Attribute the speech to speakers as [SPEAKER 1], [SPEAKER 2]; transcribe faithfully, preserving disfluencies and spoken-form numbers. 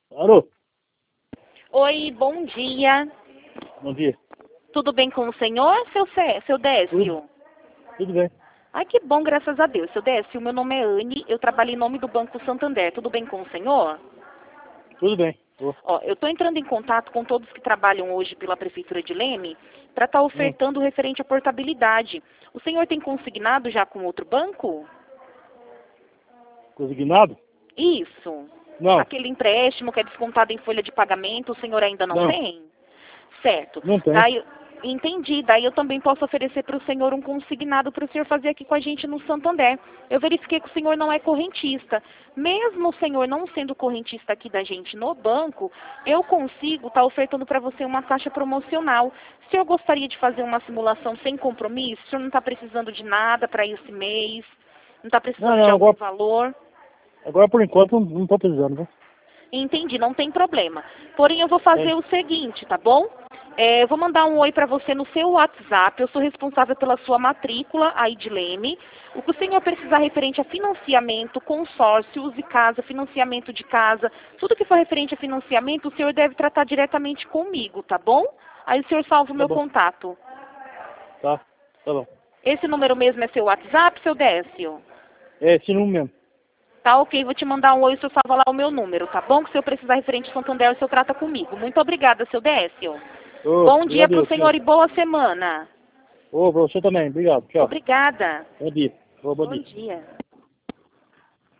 [SPEAKER 1] Alô?
[SPEAKER 2] Oi, bom dia.
[SPEAKER 1] Bom dia.
[SPEAKER 2] Tudo bem com o senhor, seu, Cé- seu Décio?
[SPEAKER 1] Tudo, tudo bem.
[SPEAKER 2] Ai, que bom, graças a Deus. Seu Décio, meu nome é Anne, eu trabalho em nome do Banco Santander. Tudo bem com o senhor?
[SPEAKER 1] Tudo bem. Tô.
[SPEAKER 2] Ó, eu estou entrando em contato com todos que trabalham hoje pela Prefeitura de Leme para estar
[SPEAKER 1] Hum.
[SPEAKER 2] ofertando referente à portabilidade. O senhor tem consignado já com outro banco?
[SPEAKER 1] Consignado?
[SPEAKER 2] Isso.
[SPEAKER 1] Não,
[SPEAKER 2] Aquele empréstimo que é descontado em folha de pagamento, o senhor ainda não,
[SPEAKER 1] não,
[SPEAKER 2] tem? Certo.
[SPEAKER 1] não tem.
[SPEAKER 2] Daí, entendi. Daí eu também posso oferecer para o senhor um consignado para o senhor fazer aqui com a gente no Santander. Eu verifiquei que o senhor não é correntista. Mesmo o senhor não sendo correntista aqui da gente no banco, eu consigo estar ofertando para você uma taxa promocional. O senhor gostaria de fazer uma simulação sem compromisso? O senhor não está precisando de nada para esse mês? Não está precisando
[SPEAKER 1] Não, não,
[SPEAKER 2] de algum
[SPEAKER 1] agora,
[SPEAKER 2] valor?
[SPEAKER 1] agora por enquanto não estou precisando, né?
[SPEAKER 2] Entendi, não tem problema. Porém, eu vou fazer
[SPEAKER 1] Tem.
[SPEAKER 2] o seguinte, tá bom? É, eu vou mandar um oi para você no seu WhatsApp. Eu sou responsável pela sua matrícula aí de Leme. O que o senhor precisar referente a financiamento, consórcio, use casa, financiamento de casa, tudo que for referente a financiamento, o senhor deve tratar diretamente comigo, tá bom? Aí o senhor salva o
[SPEAKER 1] Tá
[SPEAKER 2] meu
[SPEAKER 1] bom.
[SPEAKER 2] contato.
[SPEAKER 1] Tá, tá bom.
[SPEAKER 2] Esse número mesmo é seu WhatsApp, seu Décio?
[SPEAKER 1] É esse número mesmo.
[SPEAKER 2] Tá ok, vou te mandar um oi, o senhor salva lá o meu número, tá bom? Que se eu precisar referente a Santander, o senhor trata comigo. Muito obrigada, seu Décio.
[SPEAKER 1] Ô,
[SPEAKER 2] Bom dia
[SPEAKER 1] obrigado,
[SPEAKER 2] para o
[SPEAKER 1] tchau.
[SPEAKER 2] senhor e boa semana.
[SPEAKER 1] Ô, pra você também. Obrigado. Tchau.
[SPEAKER 2] Obrigada.
[SPEAKER 1] Bom dia. Ô, bom
[SPEAKER 2] Bom
[SPEAKER 1] dia.
[SPEAKER 2] dia.